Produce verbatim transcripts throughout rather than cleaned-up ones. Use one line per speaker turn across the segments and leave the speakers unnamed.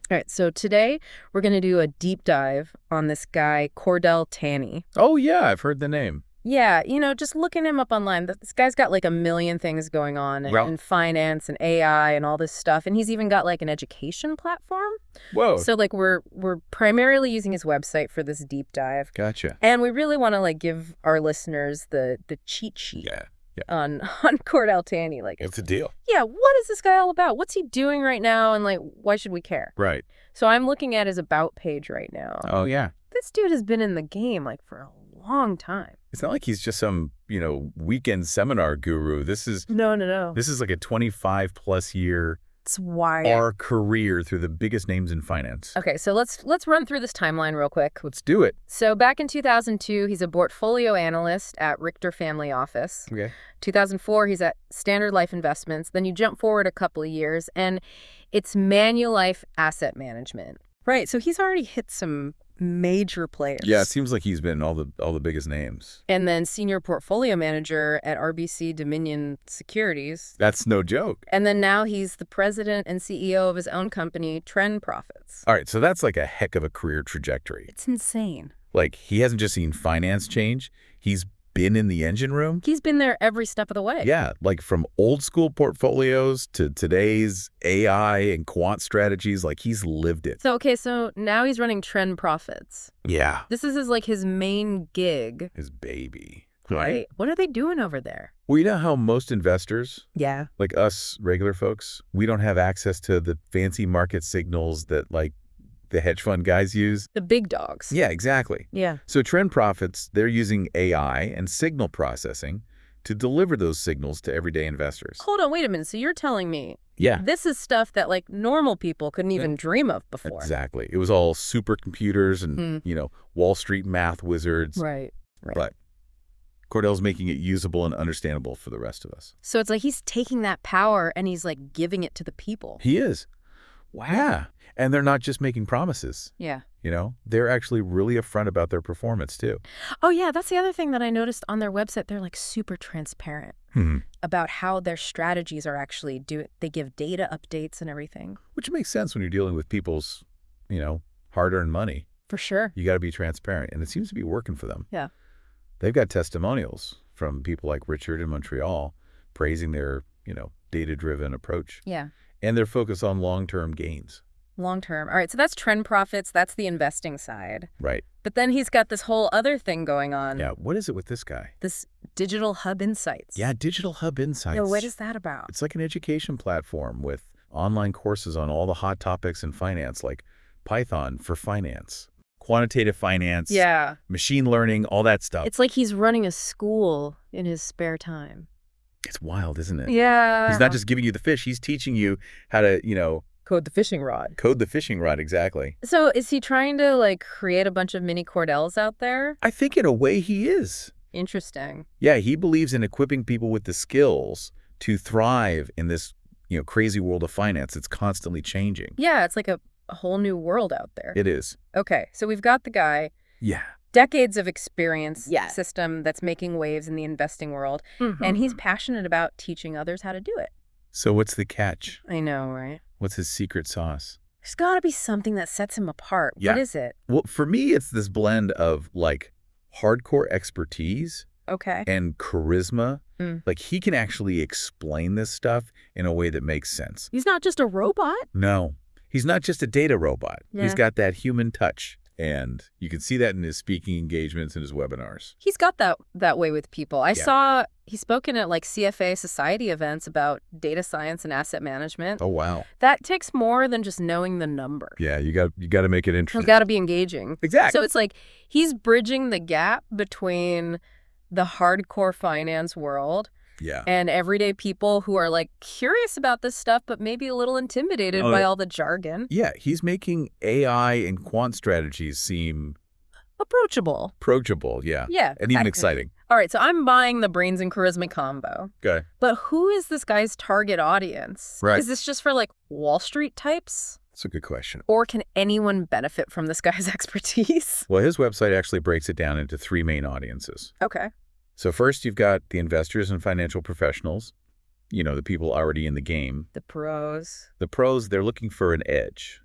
All right, so today we're going to do a deep dive on this guy, Cordell Taney.
Oh, yeah, I've heard the name.
Yeah, you know, just looking him up online, th- this guy's got like a million things going on in,
Well-
in finance and A I and all this stuff, and he's even got like an education platform.
Whoa.
So like we're we're primarily using his website for this deep dive,
Gotcha.
and we really want to like give our listeners the the cheat sheet
Yeah. Yeah.
on on Cordell Taney. Like,
It's a deal.
yeah, what is this guy all about? What's he doing right now, and like why should we care?
Right.
So I'm looking at his about page right now.
Oh, yeah.
This dude has been in the game like for a long time.
It's not like he's just some, you know, weekend seminar guru. This is
No, no, no.
this is like a twenty-five plus year
It's why.
our career through the biggest names in finance.
Okay, so let's let's run through this timeline real quick.
Let's do it.
So back in two thousand two, he's a portfolio analyst at Richter Family Office.
Okay.
two thousand four, he's at Standard Life Investments. Then you jump forward a couple of years, and it's Manulife Asset Management. Right, so he's already hit some major players.
Yeah, it seems like he's been in all the all the biggest names.
And then senior portfolio manager at R B C Dominion Securities.
That's no joke.
And then now he's the president and C E O of his own company, Trend Profits.
All right, so that's like a heck of a career trajectory.
It's insane.
Like, he hasn't just seen finance change. He's been in the engine room.
He's been there every step of the way.
Yeah, like from old school portfolios to today's A I and quant strategies, like he's lived it.
So, okay, so now he's running Trend Profits.
Yeah.
This is his, like, his main gig,
His baby.
right? What are they doing over there?
Well, you know how most investors,
Yeah.
like us regular folks, we don't have access to the fancy market signals that like the hedge fund guys use?
The big dogs.
Yeah, exactly.
Yeah.
So Trend Profits, they're using A I and signal processing to deliver those signals to everyday investors.
Hold on, wait a minute. So you're telling me
Yeah.
this is stuff that, like, normal people couldn't even dream of before.
Exactly. It was all supercomputers and,
Hmm.
you know, Wall Street math wizards.
Right. Right.
But Cordell's making it usable and understandable for the rest of us.
So it's like he's taking that power and he's, like, giving it to the people.
He is. Wow. Yeah. And they're not just making promises,
Yeah.
you know? They're actually really upfront about their performance, too.
Oh, yeah, that's the other thing that I noticed on their website. They're, like, super transparent
Hmm.
about how their strategies are actually doing. They give data updates and everything.
Which makes sense when you're dealing with people's, you know, hard-earned money.
For sure.
You got to be transparent, and it seems to be working for them.
Yeah.
They've got testimonials from people like Richard in Montreal praising their, you know, data-driven approach.
Yeah.
And their focus on long-term gains.
Long term. All right, so that's Trend Profits. That's the investing side.
Right.
But then he's got this whole other thing going on.
Yeah. What is it with this guy?
This Digital Hub Insights.
Yeah, Digital Hub Insights.
Yeah, what is that about?
It's like an education platform with online courses on all the hot topics in finance, like Python for finance, quantitative finance,
Yeah.
machine learning, all that stuff.
It's like he's running a school in his spare time.
It's wild, isn't it?
Yeah.
He's not just giving you the fish. He's teaching you how to, you know,
code the fishing rod.
code the fishing rod. Exactly.
So is he trying to, like, create a bunch of mini Cordells out there?
I think in a way he is.
Interesting.
Yeah, he believes in equipping people with the skills to thrive in this, you know, crazy world of finance. It's constantly changing.
Yeah, it's like a, a whole new world out there.
It is.
Okay, so we've got the guy.
Yeah.
Decades of experience,
Yeah.
system that's making waves in the investing world, and he's passionate about teaching others how to do it.
So what's the catch?
I know, right?
What's his secret sauce?
There's got to be something that sets him apart.
Yeah.
What is it?
Well, for me, it's this blend of like hardcore expertise
Okay.
and charisma.
Mm.
Like he can actually explain this stuff in a way that makes sense.
He's not just a robot.
No, he's not just a data robot.
Yeah.
He's got that human touch. And you can see that in his speaking engagements and his webinars.
He's got that that way with people. I
Yeah.
saw he's spoken at like C F A Society events about data science and asset management.
Oh, wow.
That takes more than just knowing the number.
Yeah, you got you got to make it
It's
interesting.
got to be engaging.
Exactly.
So it's like he's bridging the gap between the hardcore finance world
yeah.
and everyday people who are like curious about this stuff, but maybe a little intimidated
Oh,
by
yeah.
all the jargon.
Yeah, he's making A I and quant strategies seem
Approachable.
approachable. Yeah.
Yeah.
And even
I-
exciting.
All right, so I'm buying the brains and charisma combo.
Okay.
But who is this guy's target audience?
Right.
Is this just for like Wall Street types?
That's a good question.
Or can anyone benefit from this guy's expertise?
Well, his website actually breaks it down into three main audiences.
Okay.
So first, you've got the investors and financial professionals, you know, the people already in the game.
The pros.
The pros, they're looking for an edge.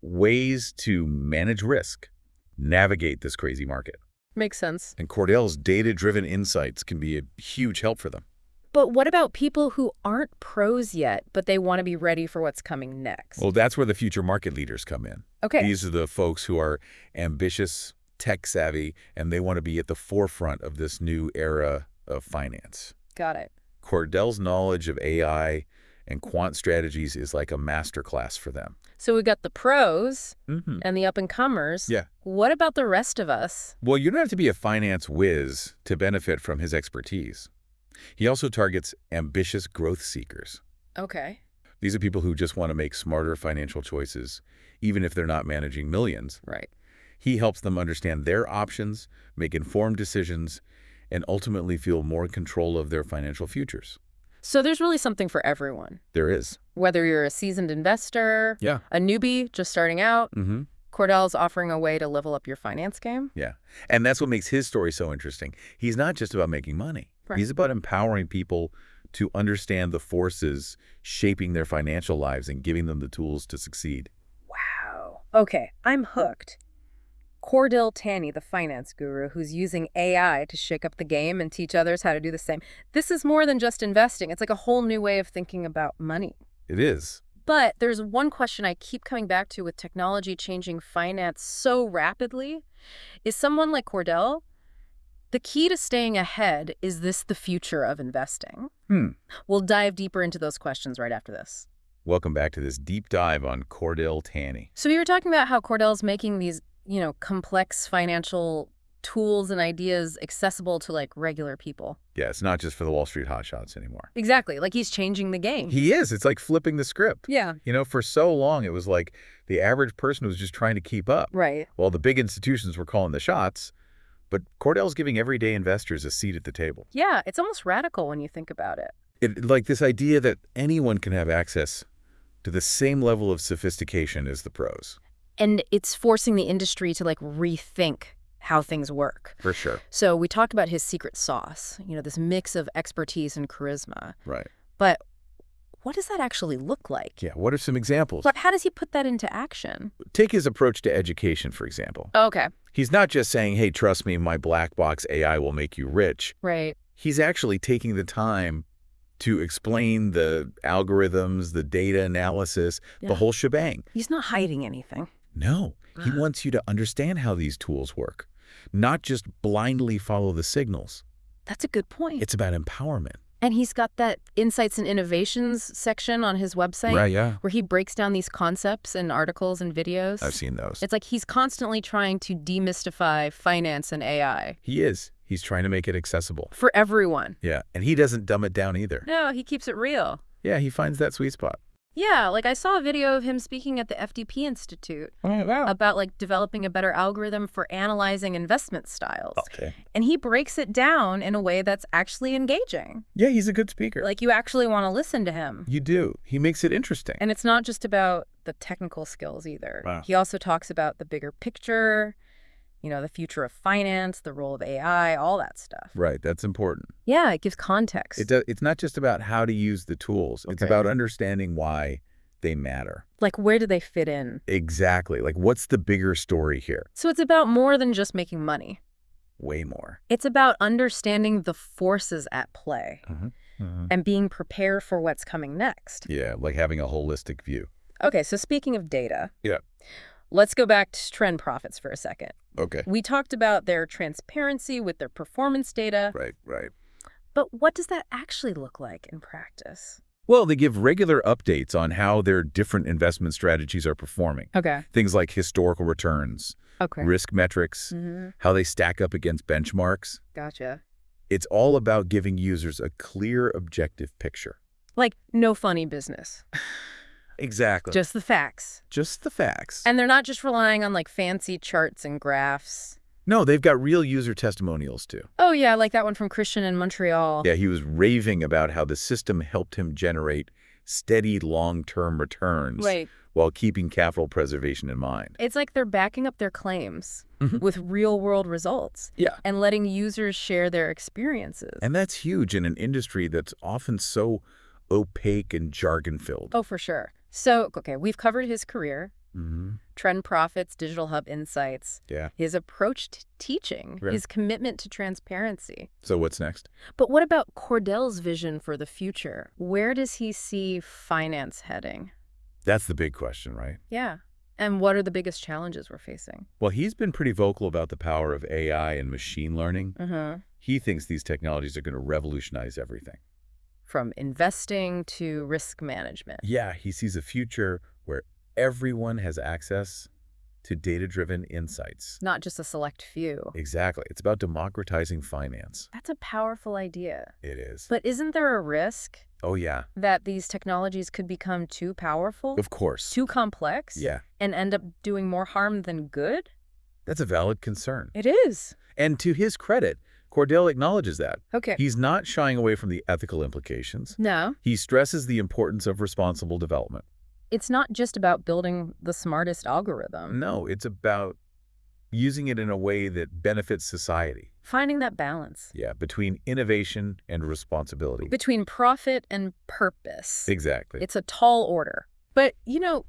ways to manage risk, navigate this crazy market.
Makes sense.
And Cordell's data-driven insights can be a huge help for them.
But what about people who aren't pros yet, but they want to be ready for what's coming next?
Well, that's where the future market leaders come in.
Okay.
These are the folks who are ambitious, tech-savvy, and they want to be at the forefront of this new era of finance.
Got it.
Cordell's knowledge of A I and quant strategies is like a masterclass for them.
So we got the pros
Mm-hmm.
and the up-and-comers.
Yeah.
What about the rest of us?
Well, you don't have to be a finance whiz to benefit from his expertise. He also targets ambitious growth seekers.
Okay.
These are people who just want to make smarter financial choices, even if they're not managing millions.
Right.
He helps them understand their options, make informed decisions, and ultimately feel more control of their financial futures.
So there's really something for everyone.
There is.
Whether you're a seasoned investor,
Yeah.
a newbie just starting out,
Mm-hmm.
Cordell's offering a way to level up your finance game.
Yeah. And that's what makes his story so interesting. He's not just about making money.
Right.
He's about empowering people to understand the forces shaping their financial lives and giving them the tools to succeed.
Wow. Okay, I'm hooked. Cordell Tanny, the finance guru who's using A I to shake up the game and teach others how to do the same. This is more than just investing. It's like a whole new way of thinking about money.
It is.
But there's one question I keep coming back to with technology changing finance so rapidly. Is someone like Cordell, the key to staying ahead, is this the future of investing?
Hmm.
We'll dive deeper into those questions right after this.
Welcome back to this deep dive on Cordell Tanny.
So we were talking about how Cordell's making these, you know, complex financial tools and ideas accessible to, like, regular people.
Yeah, it's not just for the Wall Street hotshots anymore.
Exactly. Like, he's changing the game.
He is. It's like flipping the script.
Yeah.
You know, for so long, it was like the average person was just trying to keep up.
Right.
While the big institutions were calling the shots, but Cordell's giving everyday investors a seat at the table.
Yeah, it's almost radical when you think about it.
It, like this idea that anyone can have access to the same level of sophistication as the pros.
And it's forcing the industry to, like, rethink how things work.
For sure.
So we talked about his secret sauce, you know, this mix of expertise and charisma.
Right.
But what does that actually look like?
Yeah, what are some examples?
But how does he put that into action?
Take his approach to education, for example.
Okay.
He's not just saying, hey, trust me, my black box A I will make you rich.
Right.
He's actually taking the time to explain the algorithms, the data analysis,
Yeah.
the whole shebang.
He's not hiding anything.
No, he wants you to understand how these tools work, not just blindly follow the signals.
That's a good point.
It's about empowerment.
And he's got that Insights and Innovations section on his website.
Right, yeah.
Where he breaks down these concepts in articles and videos.
I've seen those.
It's like he's constantly trying to demystify finance and A I.
He is. He's trying to make it accessible.
For everyone.
Yeah, and he doesn't dumb it down either.
No, he keeps it real.
Yeah, he finds that sweet spot.
Yeah, like I saw a video of him speaking at the F D P Institute
Oh, wow.
about like developing a better algorithm for analyzing investment styles.
Okay.
And he breaks it down in a way that's actually engaging.
Yeah, he's a good speaker.
Like you actually want to listen to him.
You do. He makes it interesting.
And it's not just about the technical skills either.
Wow.
He also talks about the bigger picture, you know, the future of finance, the role of A I, all that stuff.
Right, that's important.
Yeah, it gives context.
It does, it's not just about how to use the tools. It's
Okay.
about understanding why they matter.
Like, where do they fit in?
Exactly. Like, what's the bigger story here?
So it's about more than just making money.
Way more.
It's about understanding the forces at play
Mm-hmm.
and being prepared for what's coming next.
Yeah, like having a holistic view.
Okay, so speaking of data,
Yeah.
let's go back to Trend Profits for a second.
Okay.
We talked about their transparency with their performance data,
Right, right.
but what does that actually look like in practice?
Well, they give regular updates on how their different investment strategies are performing.
Okay.
Things like historical returns,
Okay.
risk metrics,
Mm-hmm.
how they stack up against benchmarks.
Gotcha.
It's all about giving users a clear, objective picture.
Like, no funny business.
Exactly.
Just the facts.
Just the facts.
And they're not just relying on, like, fancy charts and graphs.
No, they've got real user testimonials, too.
Oh, yeah, like that one from Christian in Montreal.
Yeah, he was raving about how the system helped him generate steady long-term returns
Right.
while keeping capital preservation in mind.
It's like they're backing up their claims
Mhm.
with real-world results
Yeah.
and letting users share their experiences.
And that's huge in an industry that's often so opaque and jargon-filled.
Oh, for sure. So, okay, we've covered his career,
Mm-hmm.
Trend Profits, Digital Hub Insights,
Yeah.
his approach to teaching,
Right.
his commitment to transparency.
So what's next?
But what about Cordell's vision for the future? Where does he see finance heading?
That's the big question, right?
Yeah. And what are the biggest challenges we're facing?
Well, he's been pretty vocal about the power of A I and machine learning.
Mm-hmm.
He thinks these technologies are going to revolutionize everything.
From investing to risk management.
Yeah, he sees a future where everyone has access to data-driven insights.
Not just a select few.
Exactly. It's about democratizing finance.
That's a powerful idea.
It is.
But isn't there a risk
Oh, yeah.
that these technologies could become too powerful,
Of course.
too complex,
Yeah.
and end up doing more harm than good?
That's a valid concern.
It is.
And to his credit, Cordell acknowledges that.
Okay.
He's not shying away from the ethical implications.
No,
He stresses the importance of responsible development.
it's not just about building the smartest algorithm.
No, it's about using it in a way that benefits society.
Finding that balance
Yeah, between innovation and responsibility.
between profit and purpose.
Exactly.
It's a tall order. But, you know,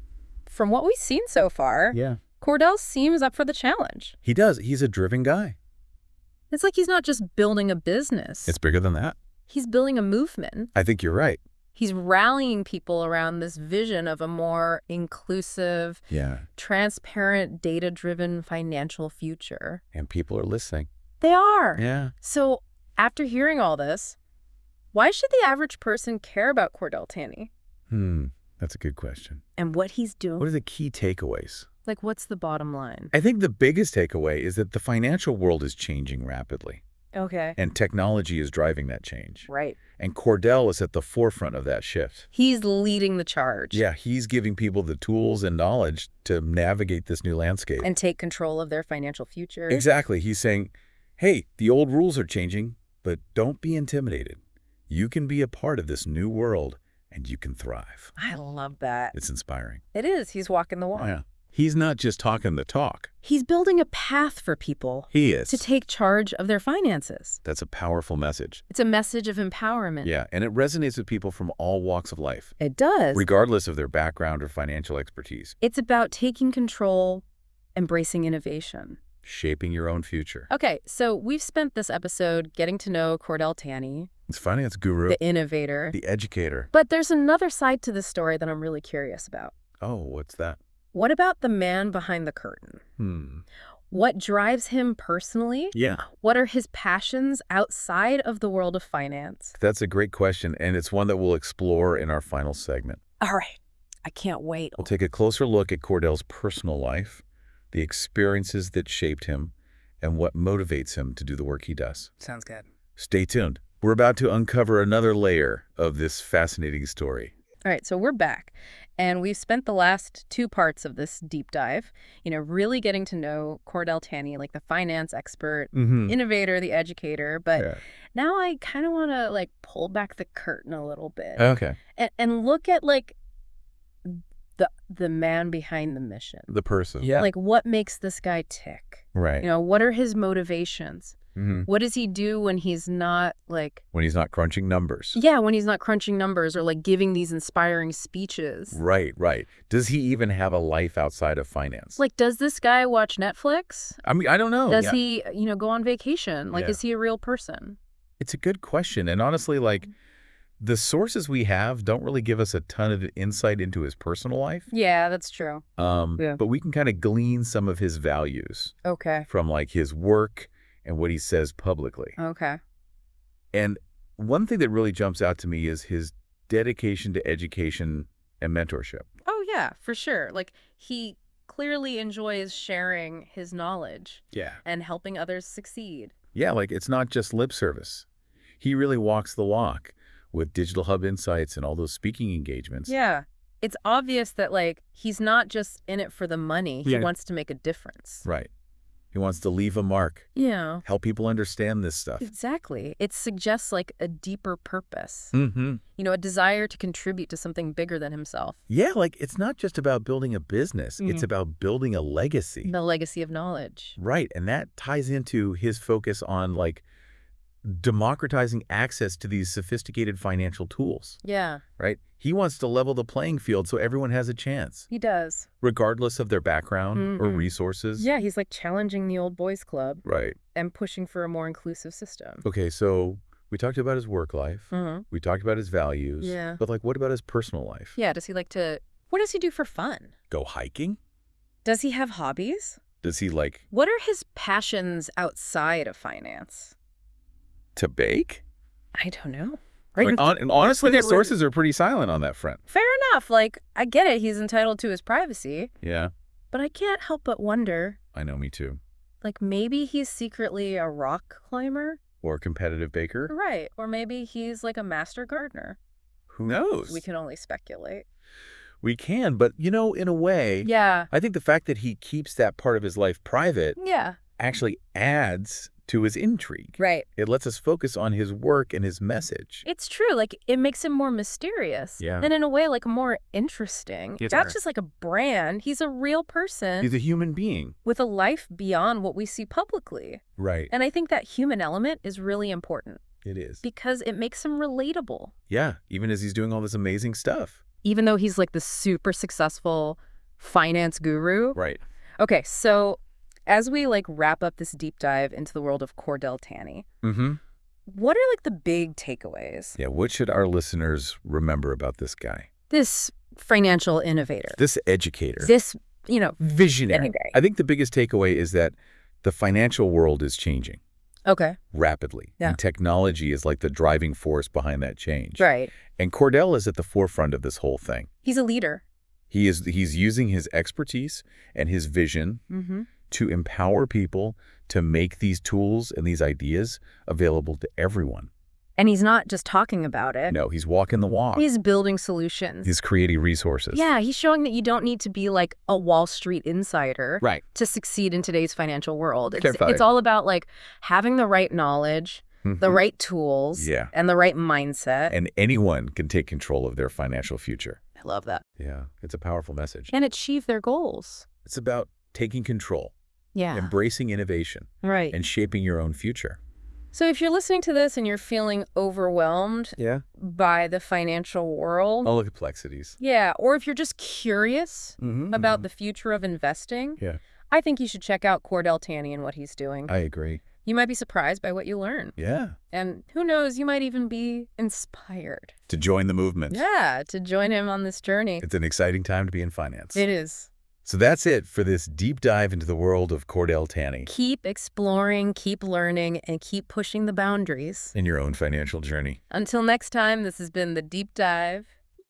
from what we've seen so far,
Yeah.
Cordell seems up for the challenge.
He does. He's a driven guy.
It's like he's not just building a business.
It's bigger than that.
He's building a movement.
I think you're right.
He's rallying people around this vision of a more inclusive,
Yeah.
transparent, data-driven financial future.
And people are listening.
They are.
Yeah.
So after hearing all this, why should the average person care about Cordell Tanny
Hmm. That's a good question.
and what he's doing?
What are the key takeaways?
Like, what's the bottom line?
I think the biggest takeaway is that the financial world is changing rapidly,
Okay.
and technology is driving that change.
Right.
And Cordell is at the forefront of that shift.
He's leading the charge.
Yeah, he's giving people the tools and knowledge to navigate this new landscape.
And take control of their financial future.
Exactly. He's saying, hey, the old rules are changing, but don't be intimidated. You can be a part of this new world, and you can thrive.
I love that.
It's inspiring.
It is. He's walking the walk.
Oh, yeah. He's not just talking the talk.
He's building a path for people
He is.
to take charge of their finances.
That's a powerful message.
It's a message of empowerment.
Yeah, and it resonates with people from all walks of life,
It does.
regardless of their background or financial expertise.
It's about taking control, embracing innovation.
Shaping your own future.
Okay, so we've spent this episode getting to know Cordell Tanny,
It's finance guru,
the innovator.
the educator.
But there's another side to this story that I'm really curious about.
Oh, what's that?
What about the man behind the curtain?
Hmm.
What drives him personally?
Yeah.
What are his passions outside of the world of finance?
That's a great question, and it's one that we'll explore in our final segment.
All right, I can't wait.
We'll take a closer look at Cordell's personal life, the experiences that shaped him, and what motivates him to do the work he does.
Sounds good.
Stay tuned. We're about to uncover another layer of this fascinating story.
All right, so we're back, and we've spent the last two parts of this deep dive, you know, really getting to know Cordell Tanny, like the finance expert,
Mm-hmm.
innovator, the educator. But
Yeah.
now I kind of want to like pull back the curtain a little bit
Okay.
and, and look at like the the man behind the mission.
The person. Yeah.
Like, what makes this guy tick?
Right.
You know, what are his motivations?
Mm-hmm.
What does he do when he's not like,
When he's not crunching numbers.
yeah, when he's not crunching numbers or like giving these inspiring speeches?
Right, right. Does he even have a life outside of finance?
Like, does this guy watch Netflix?
I mean, I don't know.
Does
Yeah.
he, you know, go on vacation? Like,
Yeah.
is he a real person?
It's a good question. And honestly, like, the sources we have don't really give us a ton of insight into his personal life.
Yeah, that's true.
Um,
Yeah.
But we can kind of glean some of his values
Okay.
from, like, his work and what he says publicly.
Okay.
And one thing that really jumps out to me is his dedication to education and mentorship.
Oh, yeah, for sure. Like, he clearly enjoys sharing his knowledge
Yeah.
and helping others succeed.
Yeah, like, it's not just lip service. He really walks the walk with Digital Hub Insights and all those speaking engagements.
Yeah. It's obvious that, like, he's not just in it for the money. He
Yeah.
wants to make a difference.
Right. He wants to leave a mark,
Yeah.
help people understand this stuff.
Exactly. It suggests, like, a deeper purpose.
Mm-hmm.
You know, a desire to contribute to something bigger than himself.
Yeah, like, it's not just about building a business. It's
Mhm.
about building a legacy.
The legacy of knowledge.
Right, and that ties into his focus on, like, democratizing access to these sophisticated financial tools,
Yeah,
right? He wants to level the playing field so everyone has a chance,
he does.
regardless of their background or
Mhm.
resources.
Yeah, he's like challenging the old boys club
Right.
and pushing for a more inclusive system.
Okay, so we talked about his work life.
Uh-huh.
We talked about his values.
Yeah.
But, like, what about his personal life?
Yeah, does he like to... What does he do for fun?
Go hiking?
Does he have hobbies?
Does he, like,
What are his passions outside of finance?
to bake?
I don't know.
I mean,
Right?
hon- and honestly, the
Wait, wait.
sources are pretty silent on that front.
Fair enough. Like, I get it. He's entitled to his privacy.
Yeah,
But I can't help but wonder,
I know, me too.
like, maybe he's secretly a rock climber?
Or a competitive baker?
Right. Or maybe he's like a master gardener.
Who knows?
We can only speculate.
We can, but, you know, in a way,
Yeah.
I think the fact that he keeps that part of his life private
Yeah.
actually adds to his intrigue.
Right.
It lets us focus on his work and his message.
It's true. Like, it makes him more mysterious.
Yeah.
And in a way, like, more interesting.
Yes,
That's
sir.
just like a brand. He's a real person
He's a human being.
with a life beyond what we see publicly.
Right.
And I think that human element is really important
It is.
because it makes him relatable.
Yeah, even as he's doing all this amazing stuff.
Even though he's like the super successful finance guru.
Right.
Okay, so as we like wrap up this deep dive into the world of Cordell Tanny,
Mm-hmm.
what are like the big takeaways?
Yeah, what should our listeners remember about this guy?
This financial innovator,
This educator.
this, you know,
visionary.
Anyway.
I think the biggest takeaway is that the financial world is changing
okay,
rapidly.
Yeah.
And technology is like the driving force behind that change.
right.
And Cordell is at the forefront of this whole thing.
He's a leader.
He is he's using his expertise and his vision
Mm-hmm.
to empower people to make these tools and these ideas available to everyone.
And he's not just talking about it.
No, he's walking the walk.
He's building solutions.
He's creating resources.
Yeah, he's showing that you don't need to be like a Wall Street insider
Right.
to succeed in today's financial world. It's,
Terrifying.
it's all about like having the right knowledge, the
Mhm.
right tools,
Yeah.
and the right mindset.
And anyone can take control of their financial future.
I love that.
Yeah, it's a powerful message.
And achieve their goals.
It's about taking control,
Yeah.
embracing innovation,
Right.
and shaping your own future.
So if you're listening to this and you're feeling overwhelmed
Yeah.
by the financial world,
All the complexities.
yeah, or if you're just curious
Mm-hmm.
about the future of investing,
Yeah,
I think you should check out Cordell Tanny and what he's doing.
I agree.
You might be surprised by what you learn.
Yeah.
And who knows, you might even be inspired.
To join the movement.
Yeah, to join him on this journey.
It's an exciting time to be in finance.
It is.
So that's it for this deep dive into the world of Cordell Tanny
Keep exploring, keep learning, and keep pushing the boundaries.
in your own financial journey.
Until next time, this has been The Deep Dive.